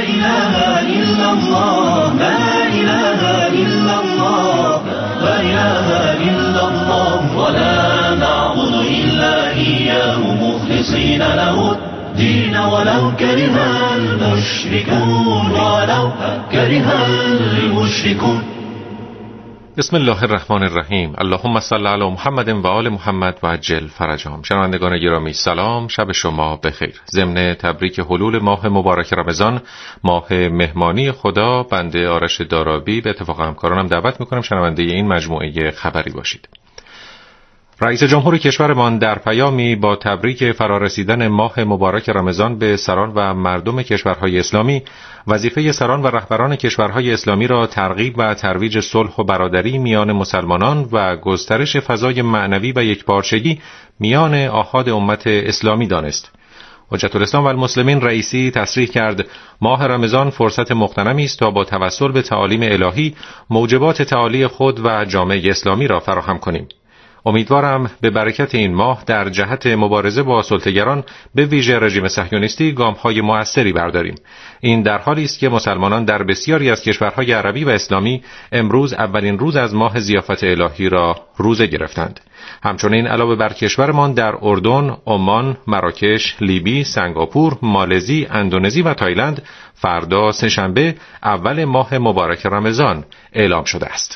إله إلا الله لا إله إلا الله لا إله إلا الله ولا نعبد إلا إياه مخلصين له الدين ولو كره المشركون ولو كره المشركون. بسم الله الرحمن الرحیم. اللهم صل علی محمد و آل محمد و عجل فرجهم. شنوندگان گرامی سلام، شب شما بخیر. ضمن تبریک حلول ماه مبارک رمضان، ماه مهمانی خدا، بنده آرش دارابی به اتفاق همکارانم دعوت میکنم شنونده این مجموعه خبری باشید. رئیس جمهور کشورمان در پیامی با تبریک فرارسیدن ماه مبارک رمضان به سران و مردم کشورهای اسلامی، وظیفه سران و رهبران کشورهای اسلامی را ترغیب و ترویج صلح و برادری میان مسلمانان و گسترش فضای معنوی و یکپارچگی میان آحاد امت اسلامی دانست. حجت الاسلام و المسلمین رئیسی تصریح کرد ماه رمضان فرصت مغتنمی است تا با توسل به تعالیم الهی موجبات تعالی خود و جامعه اسلامی را فراهم کنیم. امیدوارم به برکت این ماه در جهت مبارزه با سلطه‌گران به ویژه رژیم صهیونیستی گام‌های مؤثری برداریم. این در حالی است که مسلمانان در بسیاری از کشورهای عربی و اسلامی امروز اولین روز از ماه ضیافت الهی را روزه گرفتند. همچنین علاوه بر کشورمان در اردن، عمان، مراکش، لیبی، سنگاپور، مالزی، اندونزی و تایلند فردا سه‌شنبه اول ماه مبارک رمضان اعلام شده است.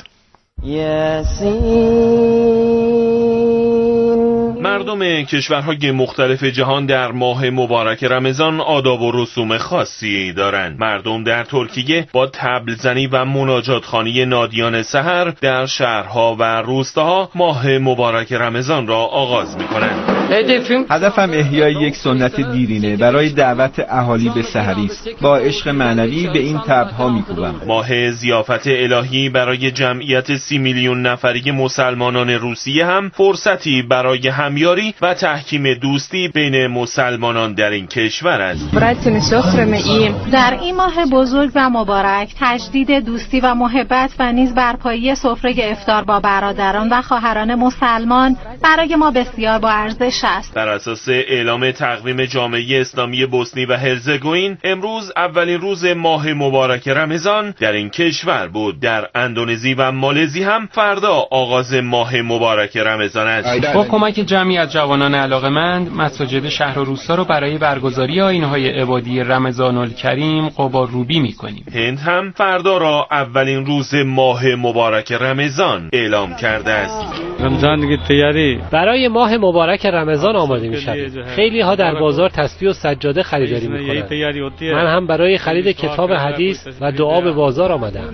مردم کشورهای مختلف جهان در ماه مبارک رمضان آداب و رسوم خاصی دارند. مردم در ترکیه با طبل زنی و مناجات خوانی نادیان سحر در شهرها و روستاها ماه مبارک رمضان را آغاز می‌کنند. هدفم احیای یک سنت دیرینه برای دعوت اهالی به سحری است. با عشق معنوی به این طبل‌ها می‌کوبم. ماه ضیافت الهی برای جمعیت 30 میلیون نفری مسلمانان روسیه هم فرصتی برای همیاری و تحکیم دوستی بین مسلمانان در این کشور است. در این ماه بزرگ و مبارک تجدید دوستی و محبت و نیز برپایی سفره افطار با برادران و خواهران مسلمان برای ما بسیار با ارزش است. بر اساس اعلام تقویم جامعه اسلامی بوسنی و هرزگوین امروز اولین روز ماه مبارک رمضان در این کشور بود. در اندونزی و مالزی هم فردا آغاز ماه مبارک رمضان است. با کمک جمعی از جوانان علاقه‌مند مساجد شهر و روستا رو برای برگزاری آیین‌های عبادی رمضان الکریم قبارروبی می‌کنیم. هند هم فردا را اولین روز ماه مبارک رمضان اعلام کرده است. رمضان دیگه تیاری برای ماه مبارک رمضان آماده می‌شویم. خیلی ها در بازار تسبیح و سجاده خریداری می‌کنند. من هم برای خرید کتاب حدیث و دعا به بازار آمدم.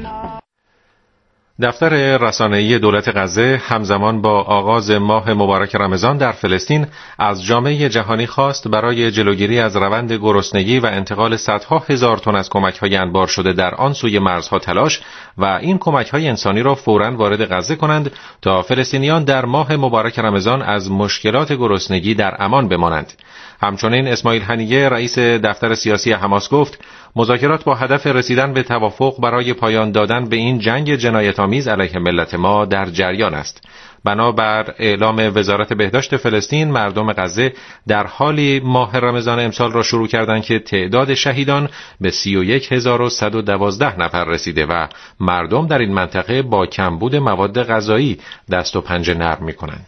دفتر رسانه‌ای دولت غزه همزمان با آغاز ماه مبارک رمضان در فلسطین از جامعه جهانی خواست برای جلوگیری از روند گرسنگی و انتقال صدها هزار تن از کمک‌های انبار شده در آن سوی مرزها تلاش و این کمک‌های انسانی را فوراً وارد غزه کنند تا فلسطینیان در ماه مبارک رمضان از مشکلات گرسنگی در امان بمانند. همچنین اسماعیل هنیه رئیس دفتر سیاسی حماس گفت مذاکرات با هدف رسیدن به توافق برای پایان دادن به این جنگ جنایت‌آمیز علیه ملت ما در جریان است. بنابر اعلام وزارت بهداشت فلسطین مردم غزه در حالی ماه رمضان امسال را شروع کردند که تعداد شهیدان به 31112 نفر رسیده و مردم در این منطقه با کمبود مواد غذایی دست و پنجه نرم می‌کنند.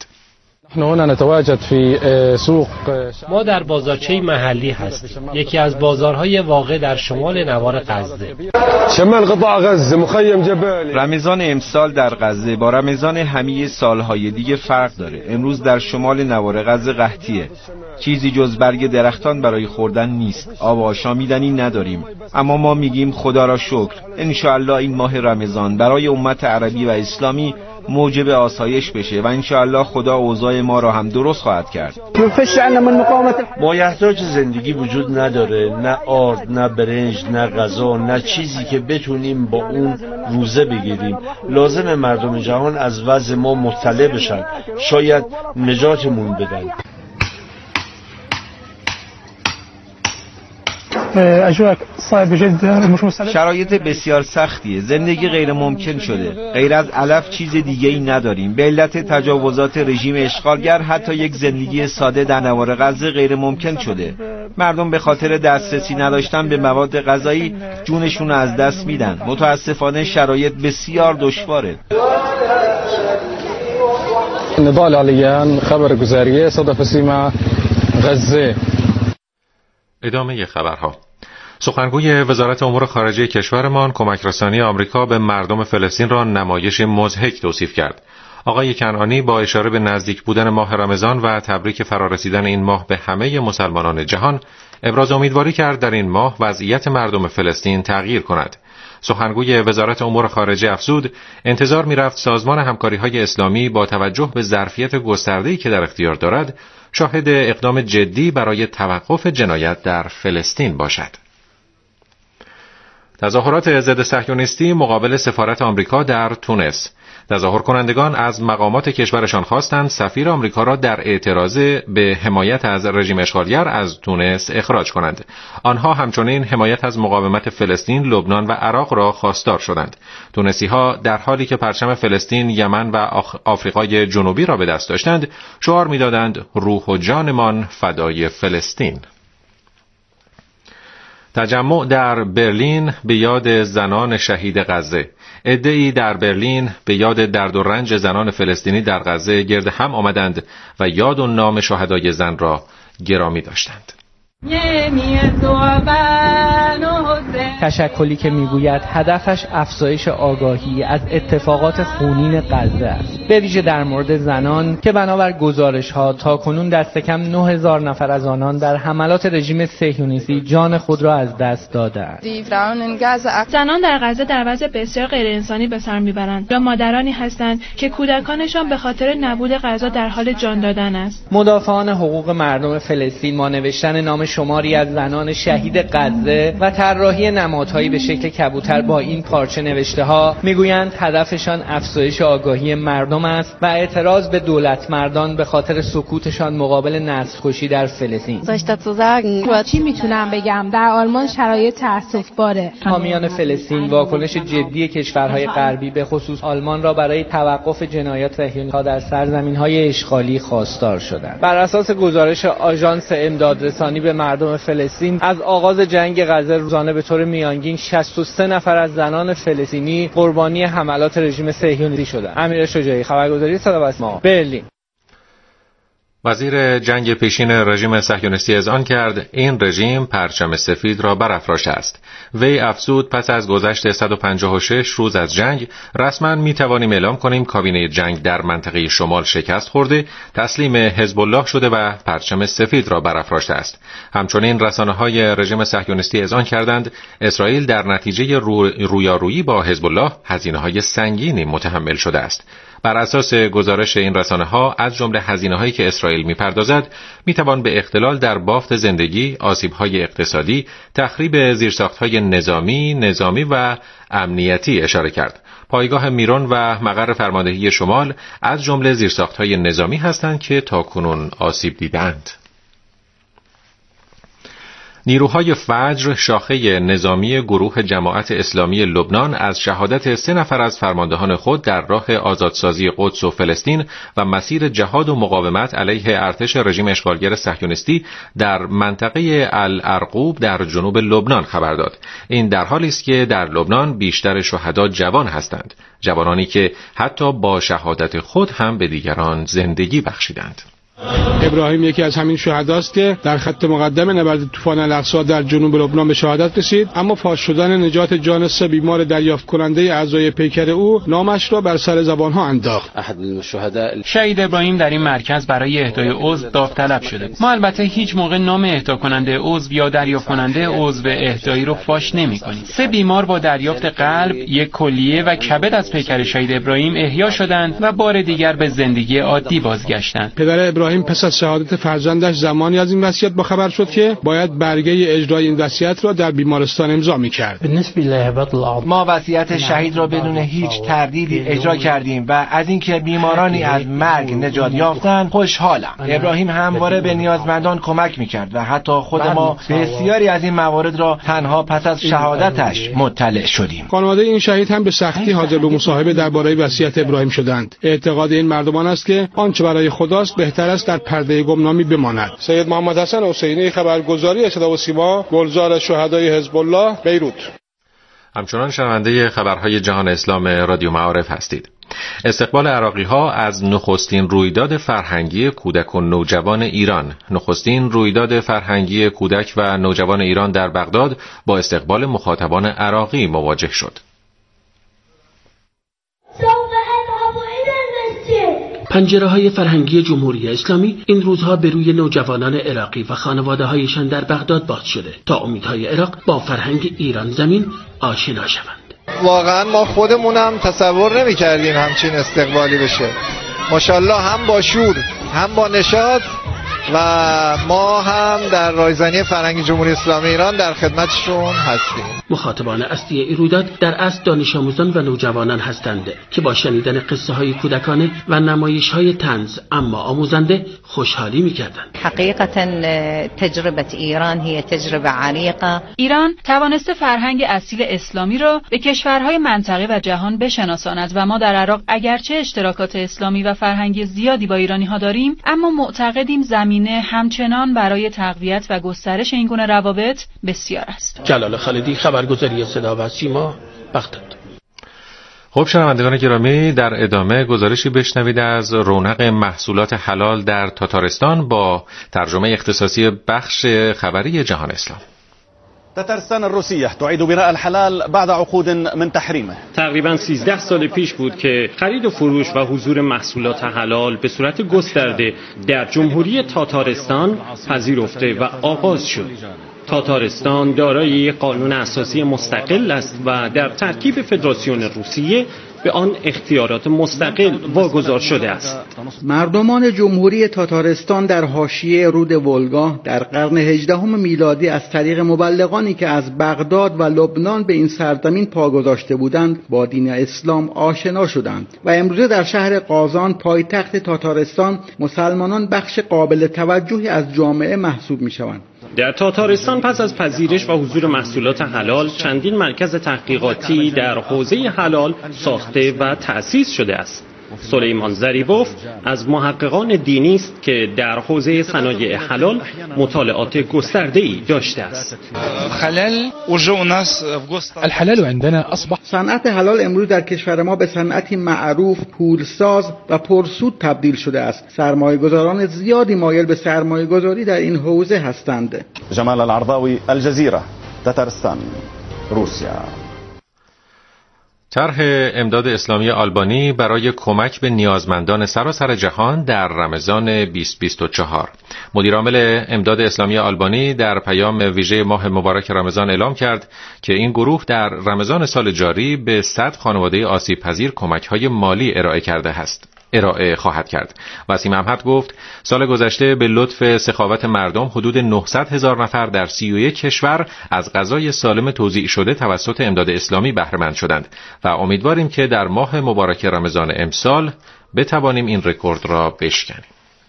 ما در بازارچه محلی هستیم، یکی از بازارهای واقع در شمال نوار غزه. رمضان امسال در غزه با رمضان همه سالهای دیگه فرق داره. امروز در شمال نوار غزه قحطیه. چیزی جز برگ درختان برای خوردن نیست. آب آشامیدنی نداریم. اما ما میگیم خدا را شکر. انشاءالله این ماه رمضان برای امت عربی و اسلامی موجب آسایش بشه و انشاءالله خدا اوضاع ما را هم درست خواهد کرد. مایحتاج زندگی وجود نداره، نه آرد، نه برنج، نه غذا، نه چیزی که بتونیم با اون روزه بگیریم. لازم مردم جهان از وضع ما مطلع بشن، شاید نجاتمون بدن. شرایط بسیار سختیه. زندگی غیر ممکن شده. غیر از علف چیز دیگه ای نداریم. به علت تجاوزات رژیم اشغالگر حتی یک زندگی ساده در نوار غزه غیر ممکن شده. مردم به خاطر دسترسی نداشتن به مواد غذایی جونشون رو از دست میدن. متاسفانه شرایط بسیار دشواره. نضال علیان خبرگزاری صدف سیما غزه. ادامه خبرها. سخنگوی وزارت امور خارجه کشورمان کمک‌رسانی آمریکا به مردم فلسطین را نمایش مضحک توصیف کرد. آقای کنعانی با اشاره به نزدیک بودن ماه رمضان و تبریک فرارسیدن این ماه به همه مسلمانان جهان ابراز امیدواری کرد در این ماه وضعیت مردم فلسطین تغییر کند. سخنگوی وزارت امور خارجه افزود انتظار می‌رفت سازمان همکاری‌های اسلامی با توجه به ظرفیت گسترده‌ای که در اختیار دارد شاهد اقدام جدی برای توقف جنایت در فلسطین باشد. تظاهرات ضد صهیونیستی مقابل سفارت آمریکا در تونس. تظاهر کنندگان از مقامات کشورشان خواستند سفیر آمریکا را در اعتراض به حمایت از رژیم اشغالگر از تونس اخراج کنند. آنها همچنین حمایت از مقاومت فلسطین، لبنان و عراق را خواستار شدند. تونسی‌ها در حالی که پرچم فلسطین، یمن و آفریقای جنوبی را به دست داشتند، شعار می‌دادند روح و جانمان فدای فلسطین. تجمع در برلین به یاد زنان شهید غزه. عده‌ای در برلین به یاد درد و رنج زنان فلسطینی در غزه گرد هم آمدند و یاد و نام شهدای زن را گرامی داشتند. تشکلی که میگوید هدفش افزایش آگاهی از اتفاقات خونین غزه است، به ویژه در مورد زنان که بنابر گزارش‌ها تاکنون دست کم 9000 نفر از آنان در حملات رژیم صهیونیستی جان خود را از دست دادند. زنان در غزه در وضع بسیار غیرانسانی به سر میبرند یا مادرانی هستند که کودکانشان به خاطر نبود غذا در حال جان دادن است. مدافعان حقوق مردم فلسطین با نوشتن نام شماری از زنان شهید غزه و طراحی نمادهایی به شکل کبوتر با این پارچه نوشته ها میگویند هدفشان افزایش آگاهی مردم است و اعتراض به دولت مردان به خاطر سکوتشان مقابل نسل‌کشی در فلسطین. چی میتونم بگم؟ در آلمان شرایط تأسف‌باره. حامیان فلسطین واکنش جدی کشورهای غربی به خصوص آلمان را برای توقف جنایات صهیونیست‌ها در سرزمین‌های اشغالی خواستار شدند. بر اساس گزارش آژانس امدادرسانی به مردم فلسطین از آغاز جنگ غزه روزانه به طور میانگین 63 نفر از زنان فلسطینی قربانی حملات رژیم صهیونیستی شدند. امیر شجاعی، خبرگزاری صدا و سیما، برلین. وزیر جنگ پیشین رژیم صهیونیستی اذعان کرد این رژیم پرچم سفید را برافراشته است. وی افزود پس از گذشت 156 روز از جنگ رسما میتوانیم اعلام کنیم کابینه جنگ در منطقه شمال شکست خورده، تسلیم حزب الله شده و پرچم سفید را برافراشته است. همچنین رسانه‌های رژیم صهیونیستی اذعان کردند اسرائیل در نتیجه رویارویی با حزب الله هزینه‌های سنگینی متحمل شده است. بر اساس گزارش این رسانه‌ها از جمله هزینه‌هایی که اسرائیل می‌پردازد می‌توان به اختلال در بافت زندگی، آسیب‌های اقتصادی، تخریب زیرساخت‌های نظامی و امنیتی اشاره کرد. پایگاه میرون و مقر فرماندهی شمال از جمله زیرساخت‌های نظامی هستند که تاکنون آسیب دیدند. نیروهای فجر شاخه نظامی گروه جماعت اسلامی لبنان از شهادت 3 نفر از فرماندهان خود در راه آزادسازی قدس و فلسطین و مسیر جهاد و مقاومت علیه ارتش رژیم اشغالگر صهیونیستی در منطقه العرقوب در جنوب لبنان خبر داد. این در حالی است که در لبنان بیشتر شهدا جوان هستند، جوانانی که حتی با شهادت خود هم به دیگران زندگی بخشیدند. ابراهیم یکی از همین شهداست که در خط مقدم نبرد طوفان الاقصی در جنوب لبنان به شهادت رسید، اما فاش شدن نجات جان 3 بیمار دریافت کننده اعضای پیکر او نامش را بر سر زبانها انداخت. شهید ابراهیم در این مرکز برای اهدای عضو داوطلب شده. ما البته هیچ موقع نام اهدا کننده عضو یا دریافت کننده عضو اهدایی رو فاش نمی‌کنیم. 3 بیمار با دریافت قلب، یک کلیه و کبد از پیکر شهید ابراهیم احیا شدند و بار دیگر به زندگی عادی بازگشتند. پدر ابراهیم پس از شهادت فرزندش زمانی از این وصیت باخبر شد که باید برگه اجرای این وصیت را در بیمارستان امضا می‌کرد. ما وصیت شهید را بدون هیچ تردیدی اجرا کردیم و از اینکه بیمارانی از مرگ نجات یافتند خوشحالم. ابراهیم همواره به نیازمندان کمک می‌کرد و حتی خود ما بسیاری از این موارد را تنها پس از شهادتش مطلع شدیم. خانواده این شهید هم به سختی حاضر به مصاحبه درباره وصیت ابراهیم شدند. اعتقاد این مردمان است که آنچه برای خداست بهتر است در پرده گمنامی بماند. سید محمد حسن حسینی، خبرگزاری صدا و سیما، گلزار شهدای حزب الله، بیروت. همچنان شنونده خبرهای جهان اسلام رادیو معارف هستید. استقبال عراقی‌ها از نخستین رویداد فرهنگی کودک و نوجوان ایران. نخستین رویداد فرهنگی کودک و نوجوان ایران در بغداد با استقبال مخاطبان عراقی مواجه شد. پنجره‌های فرهنگی جمهوری اسلامی این روزها به روی نوجوانان عراقی و خانواده‌هایشان در بغداد باز شده تا امیدهای عراق با فرهنگ ایران زمین آشنا شوند. واقعا ما خودمونم تصور نمی‌کردیم همچین استقبالی بشه. ماشاءالله هم با شور هم با نشاط و ما هم در رایزنی فرهنگ جمهوری اسلامی ایران در خدمتشون هستیم. مخاطبان اصلی این رویداد در اصل دانش آموزان و نوجوانان هستند که با شنیدن قصه های کودکانه و نمایش های طنز اما آموزنده خوشحالی می‌کردند. حقیقتا تجربه ایران هی تجربه عریقه. ایران توانسته فرهنگ اصیل اسلامی را به کشورهای منطقه و جهان بشناساند و ما در عراق اگرچه اشتراکات اسلامی و فرهنگی زیادی با ایرانی‌ها داریم، اما معتقدیم زمینه همچنان برای تقویت و گسترش این گونه روابط بسیار است. جلال خالدی، خبرگزاری صدا و سیما، بغداد. خب شنوندگان گرامی، در ادامه گزارشی بشنوید از رونق محصولات حلال در تاتارستان با ترجمه اختصاصی بخش خبری جهان اسلام. تترستان الروسیه تعید براء الحلال بعد عقود من تحریمه. تقریبا 13 سال پیش بود که خرید و فروش و حضور محصولات حلال به صورت گسترده در جمهوری تاتارستان پذیرفته و آغاز شد. تاتارستان دارای یک قانون اساسی مستقل است و در ترکیب فدراسیون روسیه به آن اختیارات مستقل واگذار شده است. مردمان جمهوری تاتارستان در حاشیه رود ولگا در قرن 18 میلادی از طریق مبلغانی که از بغداد و لبنان به این سرزمین پا گذاشته بودند با دین اسلام آشنا شدند و امروزه در شهر قازان پایتخت تاتارستان مسلمانان بخش قابل توجهی از جامعه محسوب می‌شوند. در تاتارستان پس از پذیرش و حضور محصولات حلال چندین مرکز تحقیقاتی در حوزه حلال ساخته و تأسیس شده است. سلیمان زریبوف از محققان دینی است که در حوزه صنایع حلال مطالعات گسترده‌ای داشته است. الحلال عندنا اصبح صنعت حلال امروز در کشور ما به صنعتی معروف، پولساز و پرسود تبدیل شده است. سرمایه‌گذاران زیادی مایل به سرمایه‌گذاری در این حوزه هستند. جمال العرضاوی، الجزیره، تاتارستان، روسیه. طرح امداد اسلامی آلبانی برای کمک به نیازمندان سراسر جهان در رمضان 2024. مدیرعامل امداد اسلامی آلبانی در پیام ویژه ماه مبارک رمضان اعلام کرد که این گروه در رمضان سال جاری به 100 خانواده آسیب پذیر کمک‌های مالی ارائه خواهد کرد. وسیم احمد گفت سال گذشته به لطف سخاوت مردم حدود 900,000 نفر در 31 کشور از غذای سالم توزیع شده توسط امداد اسلامی بهره مند شدند و امیدواریم که در ماه مبارک رمضان امسال بتوانیم این رکورد را بشکنیم.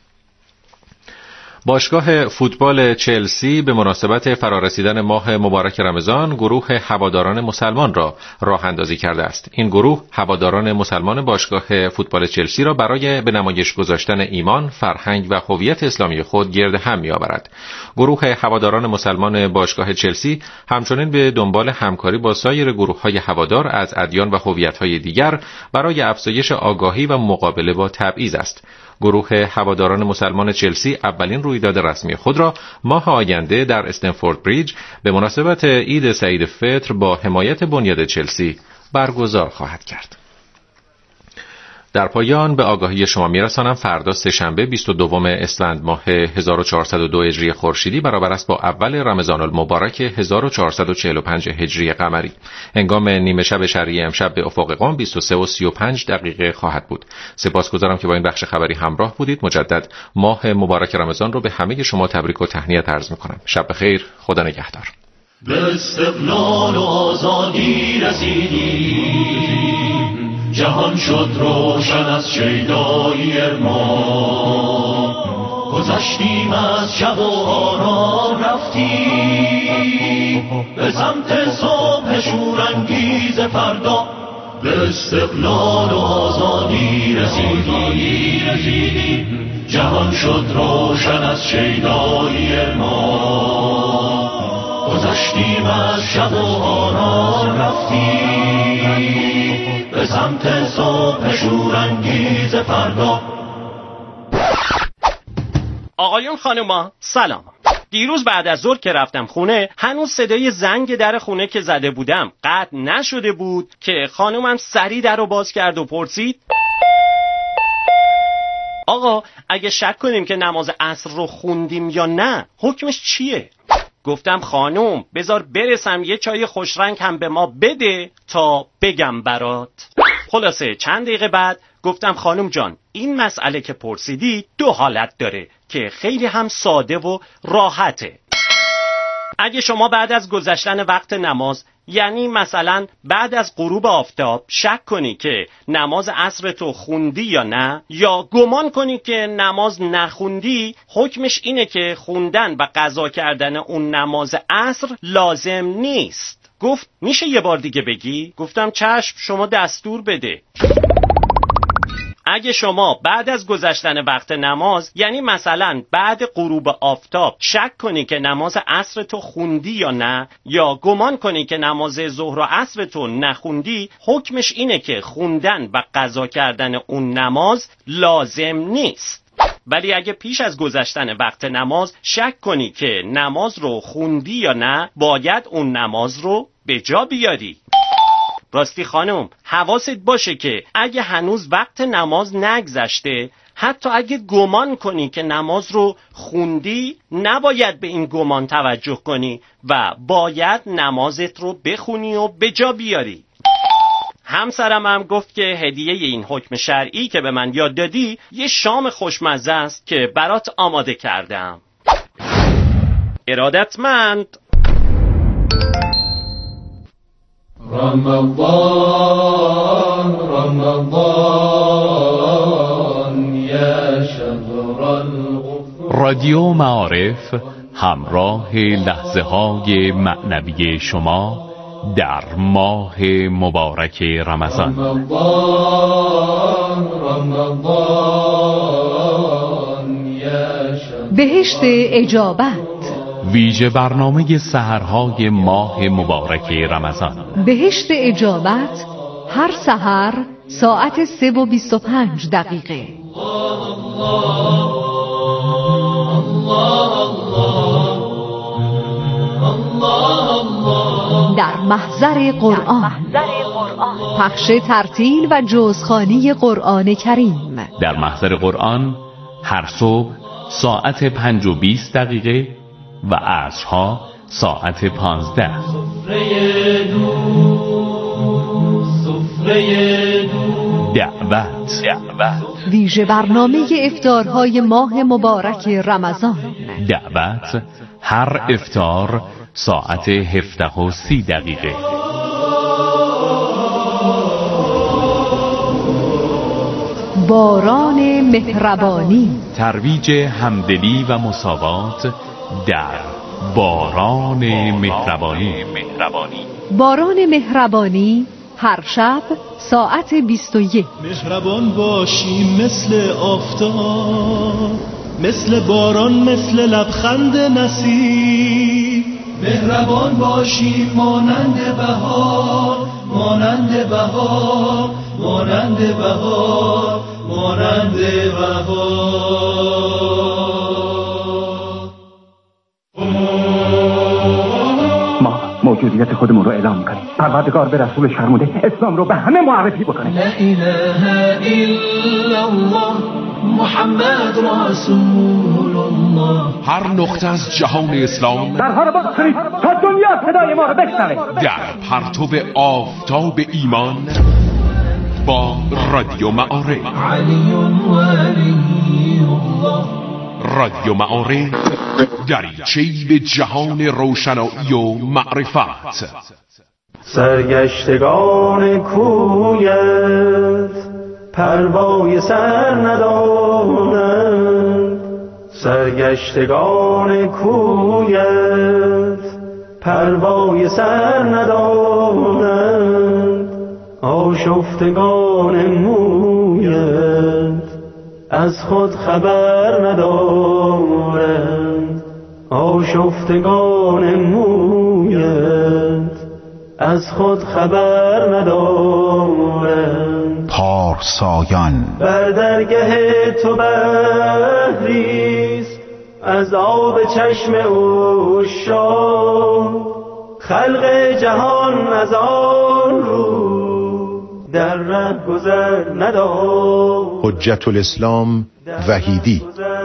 باشگاه فوتبال چلسی به مناسبت فرارسیدن ماه مبارک رمضان گروه هواداران مسلمان را راه اندازی کرده است. این گروه هواداران مسلمان باشگاه فوتبال چلسی را برای به نمایش گذاشتن ایمان، فرهنگ و هویت اسلامی خود گرد هم می‌آورد. گروه هواداران مسلمان باشگاه چلسی همچنین به دنبال همکاری با سایر گروه‌های هوادار از ادیان و هویت‌های دیگر برای افزایش آگاهی و مقابله با تبعیض است. گروه هواداران مسلمان چلسی اولین رویداد رسمی خود را ماه آینده در استنفورد بریج به مناسبت عید سعید فطر با حمایت بنیاد چلسی برگزار خواهد کرد. در پایان به آگاهی شما میرسانم فردا سه‌شنبه 22 اسفند ماه 1402 هجری خورشیدی برابر است با اول رمضان المبارک 1445 هجری قمری. هنگام نیمه شب شرعی امشب به افق قم 23:35 خواهد بود. سپاسگزارم که با این بخش خبری همراه بودید. مجدد ماه مبارک رمضان رو به همه شما تبریک و تهنیت عرض می‌کنم. شب بخیر، خدا نگهدار. به استقلال و آزادی رسیدیم، جهان شد روشن از شیدایی ارمان، گذشتیم از شب و آرام رفتیم به سمت صبح شورانگیز فردا. به استقلال و آزادی رسیدیم. جهان شد روشن از شیدایی ما، گذشتیم از شب و آرام رفتیم به سمت صبح شورانگیز فردا. آقایون خانوما سلام. دیروز بعد از ظهر که رفتم خونه هنوز صدای زنگ در خونه که زده بودم قطع نشده بود که خانومم سریع در رو باز کرد و پرسید آقا اگه شک کنیم که نماز عصر رو خوندیم یا نه حکمش چیه؟ گفتم خانوم بذار برسم یه چای خوشرنگ هم به ما بده تا بگم برات. خلاصه چند دقیقه بعد گفتم خانوم جان این مسئله که پرسیدی دو حالت داره که خیلی هم ساده و راحته. اگه شما بعد از گذشتن وقت نماز یعنی مثلا بعد از غروب آفتاب شک کنی که نماز عصر تو خوندی یا نه، یا گمان کنی که نماز نخوندی، حکمش اینه که خوندن و قضا کردن اون نماز عصر لازم نیست. گفت میشه یه بار دیگه بگی؟ گفتم چشم شما دستور بده. اگه شما بعد از گذشتن وقت نماز یعنی مثلا بعد غروب آفتاب شک کنی که نماز عصر تو خوندی یا نه، یا گمان کنی که نماز ظهر و عصر تو نخوندی، حکمش اینه که خوندن و قضا کردن اون نماز لازم نیست. ولی اگه پیش از گذشتن وقت نماز شک کنی که نماز رو خوندی یا نه، باید اون نماز رو به جا بیاری. راستی خانم حواست باشه که اگه هنوز وقت نماز نگذشته، حتی اگه گمان کنی که نماز رو خوندی، نباید به این گمان توجه کنی و باید نمازت رو بخونی و به جا بیاری. همسرم هم گفت که هدیه این حکم شرعی که به من یاد دادی یه شام خوشمزه است که برات آماده کردم. ارادتمند. رمضان رمضان یا شهر الغفران. رادیو معارف همراه لحظه های معنوی شما در ماه مبارک رمضان. بهشت اجابت، ویژه برنامه سحرهای ماه مبارک رمضان. بهشت اجابت هر سحر ساعت 3:25. در محضر قرآن، پخش ترتیل و جزخوانی قرآن کریم. در محضر قرآن هر صبح ساعت 5:20 و عصرها ساعت 15. دعوت. ویژه برنامه افطارهای ماه مبارک رمضان. دعوت هر افطار ساعت 17:30. باران مهربانی، ترویج همدلی و مساوات در باران مهربانی. باران مهربانی هر شب ساعت 21. مهربان باشیم مثل آفتاب، مثل باران، مثل لبخند نسیم. مهربان باشیم مانند بهار، مانند بهار، مانند بهار، مانند بهار. موجودیت خودمون رو اعلام میکنیم. پروردگار به رسولش فرموده اسلام رو به همه معرفی بکنه. لا اله الا الله محمد رسول الله. هر نقطه از جهان اسلام در هر باز کنید تا دنیا صدای ما رو بشنوه. در پرتو آفتاب ایمان با رادیو معارف. علی ولی الله. رادیو معارف دریچه‌ای به جهان روشنایی و معرفت. سرگشتگان کویت پروای سر ندارند، سرگشتگان کویت پروای سر ندارند. آشفتگان مویت از خود خبر ندارند، آشفتگان مویت از خود خبر ندارند. پارسایان بر درگه تو بحریست از آب چشم عشاق، خلق جهان از آن رو در ره گذر ندارد. حجت الاسلام وحیدی.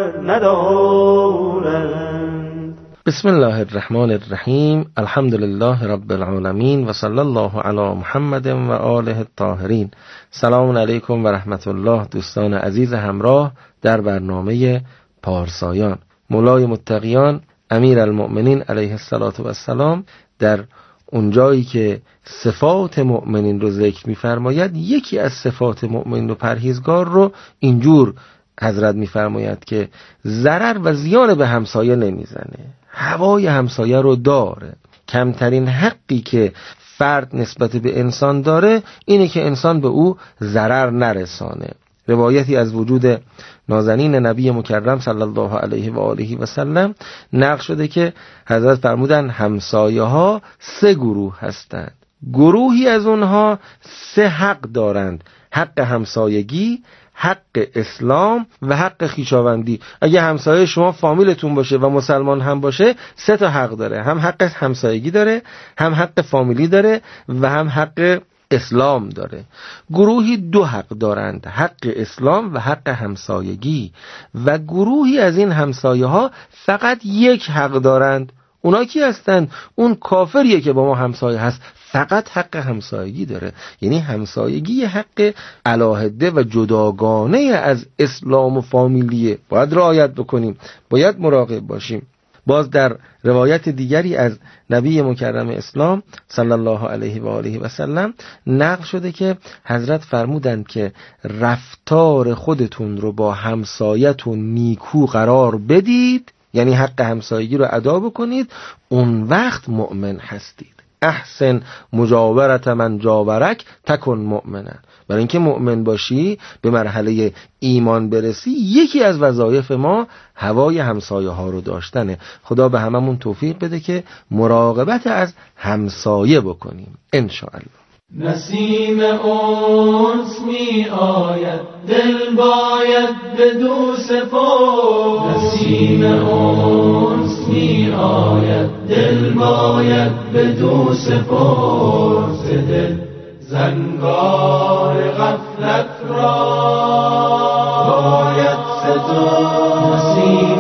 بسم الله الرحمن الرحیم. الحمد لله رب العالمین و صلی الله علی محمد و آله الطاهرین. سلام علیکم و رحمت الله دوستان عزیز همراه در برنامه پارسایان. مولای متقیان امیر المؤمنین علیه السلام در اونجایی که صفات مؤمنین رو ذکر می‌فرماید، یکی از صفات مؤمن و پرهیزگار رو اینجور حضرت می‌فرماید که ضرر و زیان به همسایه نمیزنه، هوای همسایه رو داره. کمترین حقی که فرد نسبت به انسان داره اینه که انسان به او ضرر نرسانه. روایتی از وجود نازنین نبی مکرم صلی الله علیه و آله و سلم نقل شده که حضرت فرمودن همسایه ها 3 گروه هستند. گروهی از اونها 3 حق دارند: حق همسایگی، حق اسلام و حق خویشاوندی. اگه همسایه شما فامیلتون باشه و مسلمان هم باشه 3 تا حق داره: هم حق همسایگی داره، هم حق فامیلی داره و هم حق اسلام داره. گروهی 2 حق دارند: حق اسلام و حق همسایگی، و گروهی از این همسایه ها فقط 1 حق دارند. اونا کی هستند؟ اون کافریه که با ما همسایه هست، فقط حق همسایگی داره. یعنی همسایگی حق علاهده و جداگانه از اسلام و فامیلیه. باید رعایت بکنیم، باید مراقب باشیم. باز در روایت دیگری از نبی مکرم اسلام صلی الله علیه و آله و سلم نقل شده که حضرت فرمودند که رفتار خودتون رو با همسایتون نیکو قرار بدید، یعنی حق همسایگی رو ادا بکنید، اون وقت مؤمن هستید. احسن مجاورت من جاورک تکن مؤمنا. برای اینکه مؤمن باشی، به مرحله ایمان برسی، یکی از وظایف ما هوای همسایه ها رو داشتنه. خدا به هممون توفیق بده که مراقبت از همسایه بکنیم انشاءالله. نسیم انس می آید، دل باید بدو سپرد. نسیم انس می آید، دل باید بدو سپرد. دل زنگار غفلت را باید سترد. نسیم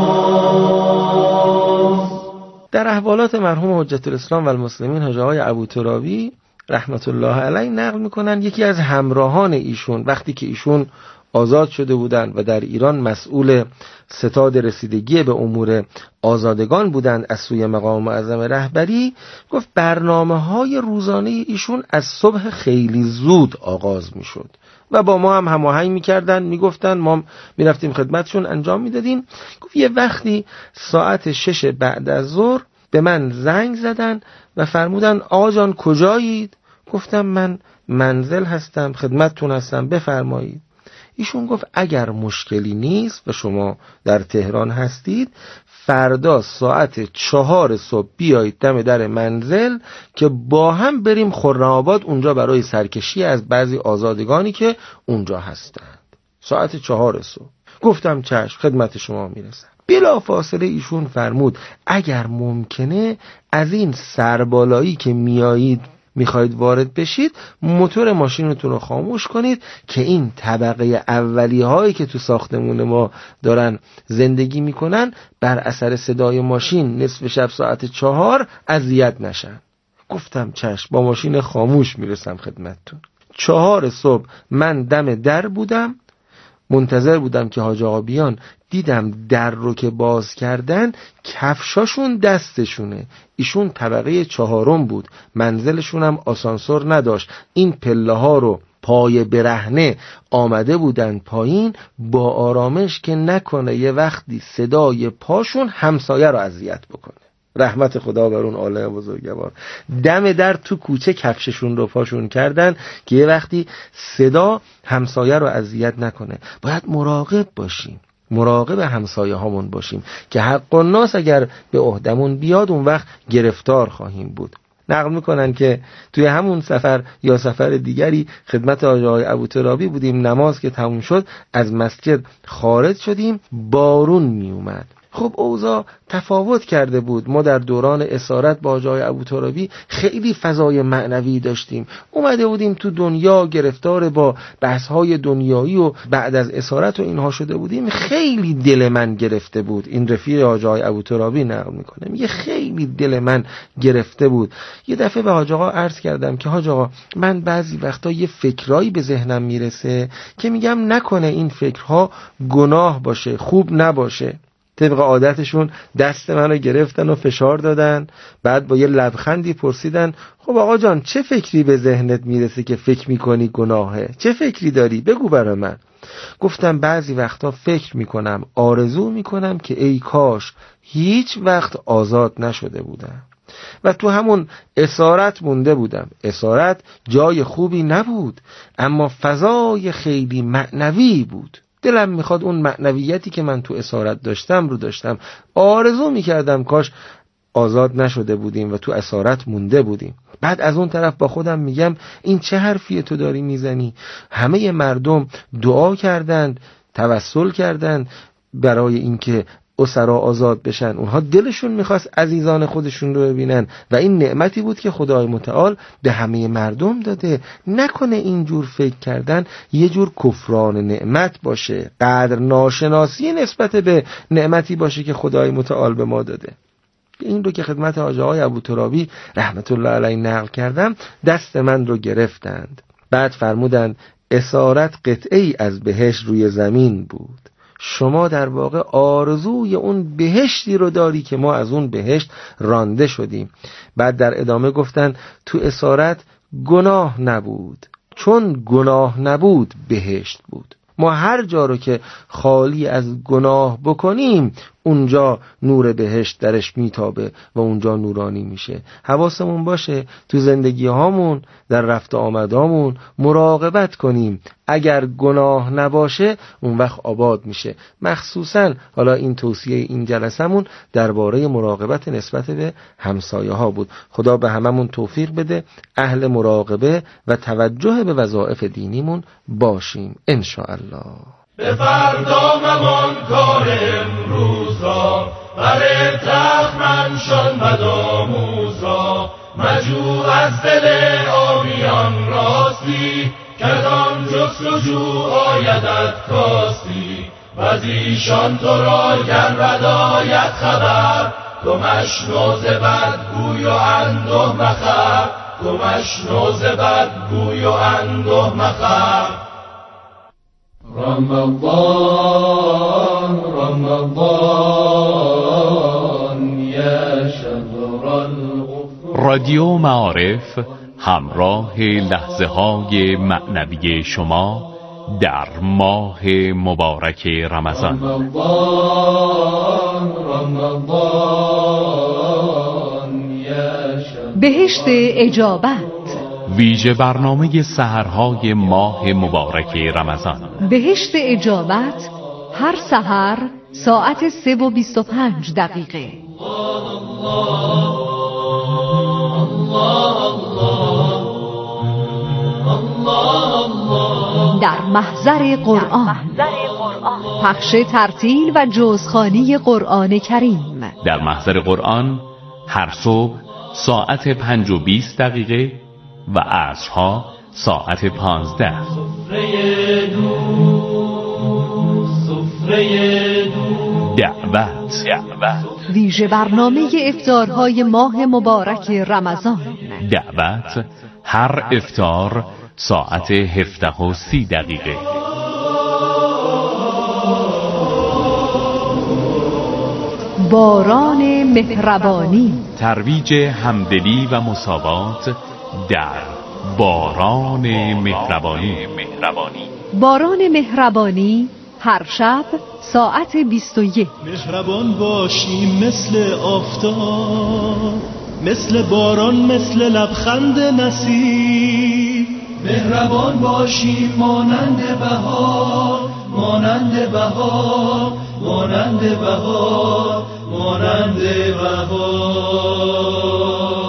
انس. در احوالات مرحوم حجت الاسلام و المسلمین حاجی آقای ابوترابی رحمت الله علیه نقل میکنن یکی از همراهان ایشون وقتی که ایشون آزاد شده بودند و در ایران مسئول ستاد رسیدگی به امور آزادگان بودند از سوی مقام معظم رهبری، گفت برنامه‌های روزانه ایشون از صبح خیلی زود آغاز میشد و با ما هم هماهنگ میکردن، میگفتن ما میرفتیم خدمتشون انجام میدادیم. گفت یه وقتی ساعت 6 بعد از ظهر به من زنگ زدن و فرمودن آقا جان کجایید؟ گفتم من منزل هستم، خدمتتون هستم، بفرمایید. ایشون گفت اگر مشکلی نیست و شما در تهران هستید، فردا ساعت 4 صبح بیایید دم در منزل که با هم بریم خرم‌آباد، اونجا برای سرکشی از بعضی آزادگانی که اونجا هستند. ساعت 4 صبح. گفتم چشم، خدمت شما میرسم. بلا فاصله ایشون فرمود اگر ممکنه از این سربالایی که میخواید وارد بشید، موتور ماشینتون رو خاموش کنید که این طبقه اولی هایی که تو ساختمون ما دارن زندگی میکنن بر اثر صدای ماشین نصف شب ساعت 4 اذیت نشن. گفتم چشم، با ماشین خاموش میرسم خدمتتون. 4 صبح من دم در بودم، منتظر بودم که حاج آقا بیان. دیدم در رو که باز کردن، کفشاشون دستشونه. ایشون طبقه 4 بود، منزلشون هم آسانسور نداشت. این پله ها رو پای برهنه آمده بودن پایین با آرامش که نکنه یه وقتی صدای پاشون همسایه رو اذیت بکنه. رحمت خدا بر اون عالم بزرگوار. دم در تو کوچه کفششون رو پاشون کردن که یه وقتی صدا همسایه رو اذیت نکنه. باید مراقب باشیم، مراقب همسایه هامون باشیم که حق الناس اگر به عهدمون بیاد اون وقت گرفتار خواهیم بود. نقل میکنن که توی همون سفر یا سفر دیگری خدمت آقای ابوترابی بودیم، نماز که تموم شد از مسجد خارج شدیم، بارون میومد. خب اوضاع تفاوت کرده بود. ما در دوران اسارت با آقای ابوترابی خیلی فضای معنوی داشتیم، اومده بودیم تو دنیا، گرفتار با بحث‌های دنیایی و بعد از اسارت و اینها شده بودیم. خیلی دل من گرفته بود. این رفیق آقای ابوترابی نقل میکنه، میگه خیلی دل من گرفته بود. یه دفعه به حاج آقا عرض کردم که حاج آقا من بعضی وقتا یه فکرایی به ذهنم میرسه که میگم نکنه این فکرها گناه باشه، خوب نباشه. طبق عادتشون دست منو گرفتن و فشار دادن، بعد با یه لبخندی پرسیدن خب آقا جان چه فکری به ذهنت میرسه که فکر میکنی گناهه؟ چه فکری داری؟ بگو برای من. گفتم بعضی وقتا فکر میکنم، آرزو میکنم که ای کاش هیچ وقت آزاد نشده بودم و تو همون اسارت مونده بودم. اسارت جای خوبی نبود، اما فضای خیلی معنوی بود. دلم میخواد اون معنویتی که من تو اسارت داشتم رو داشتم. آرزو میکردم کاش آزاد نشده بودیم و تو اسارت مونده بودیم. بعد از اون طرف با خودم میگم این چه حرفیه تو داری میزنی؟ همه مردم دعا کردند، توسل کردند برای اینکه اسرا آزاد بشن. اونها دلشون میخواست عزیزان خودشون رو ببینن و این نعمتی بود که خدای متعال به همه مردم داده. نکنه اینجور فکر کردن یه جور کفران نعمت باشه، قدر ناشناسی نسبت به نعمتی باشه که خدای متعال به ما داده. این رو که خدمت آقای ابوترابی رحمت الله علیه نقل کردم، دست من رو گرفتند. بعد فرمودند اسارت قطعی از بهشت روی زمین بود. شما در واقع آرزوی اون بهشتی رو داری که ما از اون بهشت رانده شدیم. بعد در ادامه گفتن تو اسارت گناه نبود، چون گناه نبود بهشت بود. ما هر جا رو که خالی از گناه بکنیم اونجا نور بهشت درش میتابه و اونجا نورانی میشه. حواسمون باشه تو زندگی هامون، در رفت آمدامون مراقبت کنیم. اگر گناه نباشه اون وقت آباد میشه. مخصوصا حالا این توصیه این جلسمون درباره مراقبت نسبت به همسایه ها بود. خدا به هممون توفیق بده اهل مراقبه و توجه به وظایف دینیمون باشیم ان شاء الله. به فردا ممان کار امروز را، بر تخمن شان بدآموز را. مجو از دل آبیان راستی، کدام جستجو آیدت کاستی. و زیشان تو را گر بداید خبر، تو مشنو ز بدگوی و انده مخر. تو مشنو ز بدگوی و انده مخر. رمضان رمضان یا شهر الغفران. رادیو معارف همراه لحظه های معنوی شما در ماه مبارک رمضان. رمضان رمضان یا شهر بهشت اجابت، ویژه برنامه سحرهای ماه مبارک رمضان. بهشت اجابت هر سحر ساعت 3:25. در محضر قرآن، پخش ترتیل و جزخوانی قرآن کریم. در محضر قرآن هر صبح ساعت 5:20 و عصرها ساعت 15. دعوت ویژه برنامه افطارهای ماه مبارک رمضان. دعوت هر افطار ساعت 17:30. باران مهربانی، ترویج همدلی و مساوات در باران مهربانی. باران مهربانی هر شب ساعت 21. مهربان باشیم مثل آفتاب، مثل باران، مثل لبخند نسیم. مهربان باشیم مانند بهار، مانند بهار، مانند بهار، مانند بهار.